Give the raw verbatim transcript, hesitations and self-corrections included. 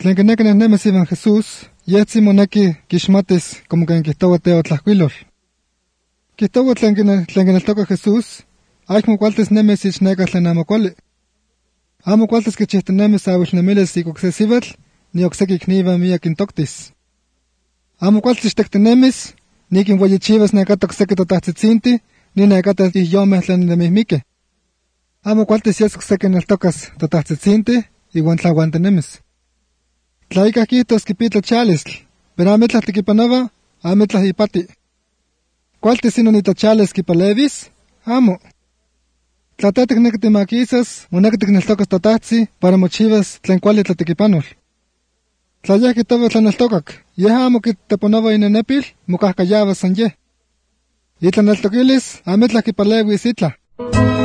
Tlen quinequi nehnemis ivan Jesús, yehtzin moneki kixmatis como quen quihtoua teotlahcuilol. Quihtoua tlen tlen quineltoca Jesús, aycmo cualtis nemis ich neka tlen amo cuali. Amo cualtis quichihtinemis awilnemilis ik ocse sivatl, ni ocse ikniva miak intoctis. Amo cualtis tectinemis, ni quinhueyichivas necata ocse totahtzitzinti, ni necata ihyomeh tlen nemihmique. Amo cualtis yes ocse quineltocas totahtzitzinti, iuan tlahuantinemis. Tla icah quihtos quipitla chalistl, pero amitlah tiquipanova, amitlah ipati. Cualtis inon itlachalis quipalevis? Amo. Tla te ticnequi timaquisas, monequi ticneltocas totahtzin para mochivas tlen cuali tlatiquipanol. Tla yeh quihtoua tlaneltocac, yeh amo quiteponova inenepil, mocahcayavas san yeh. Itlaneltoquilis, amitlah quipalevis itlah.